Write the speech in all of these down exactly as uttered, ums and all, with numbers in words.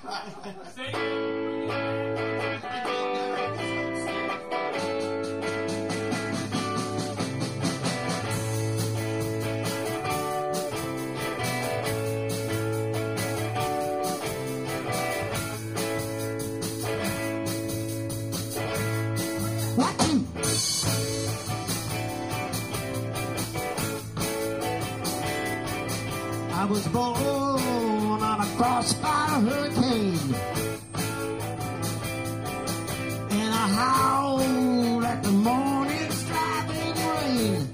I was born on a crossfire hurricane, and I howled at the morning's driving rain.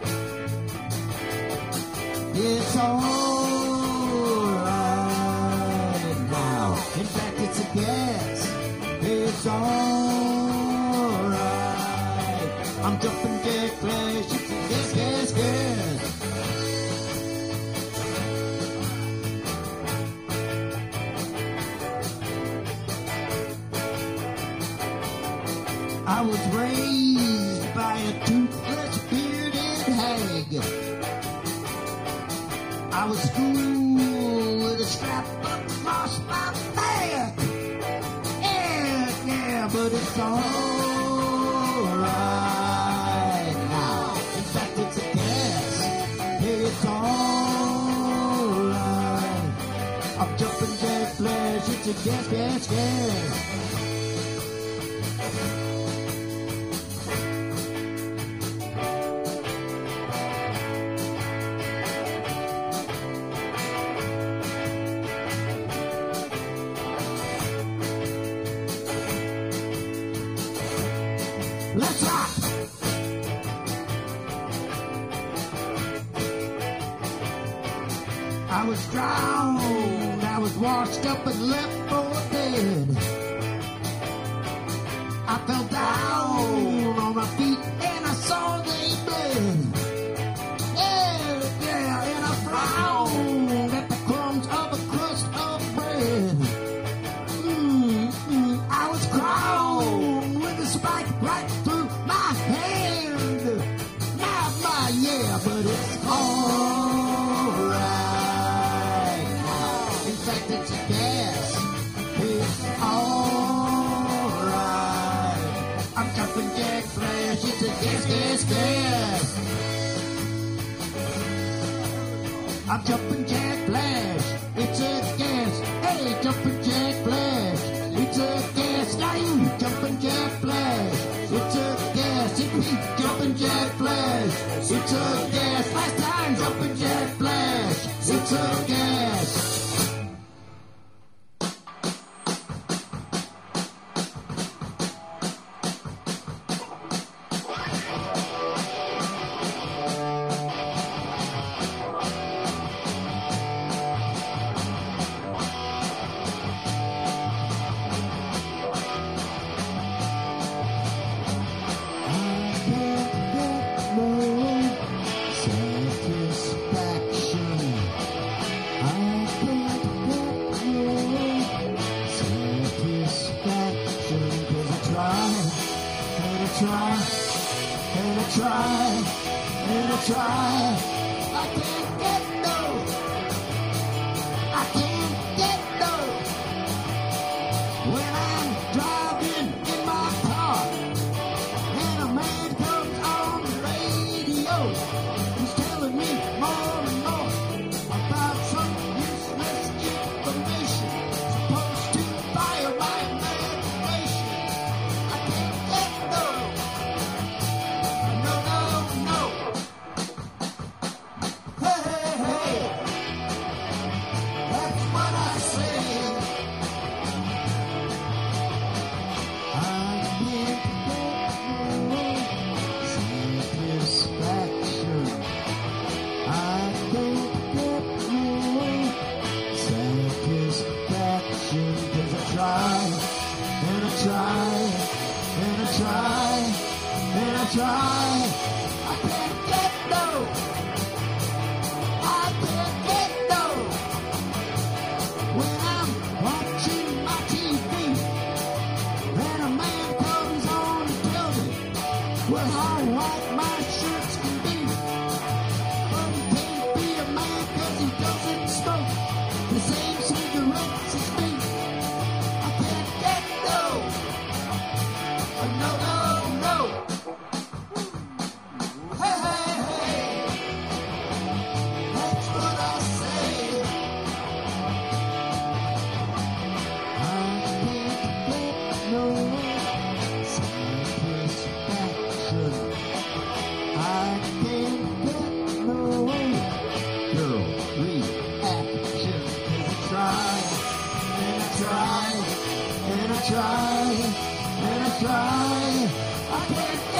It's all right now. In fact, it's a gas. It's all right. I'm jumping jack flash. It's a gas, gas, gas. I was raised by a toothless, bearded hag. I was schooled with a strap across my back. Yeah, yeah, but it's all right now. In fact, it's a gas. Hey, it's all right. I'm jumping jack flash. It's a gas, gas, gas. Let's rock! I was drowned, I was washed up and left for dead. I fell down on my feet and I saw they bled. Yeah, yeah, and I frowned at the crumbs of a crust of bread. Mm, mm, I was crowned with a spike right through my hand. My, my, yeah, but it's all right now. In fact, it's a gas. It's all right. I'm jumping jack flash. It's a gas, gas, gas. I'm jumping jack flash. It's a gas. Hey, jumping jack flash. It's a gas. Now you jumping jack flash. It's a gas. It's me jumping jack flash. It's a gas. Last time jumping jack flash. It's a gas. try, and I try. I can't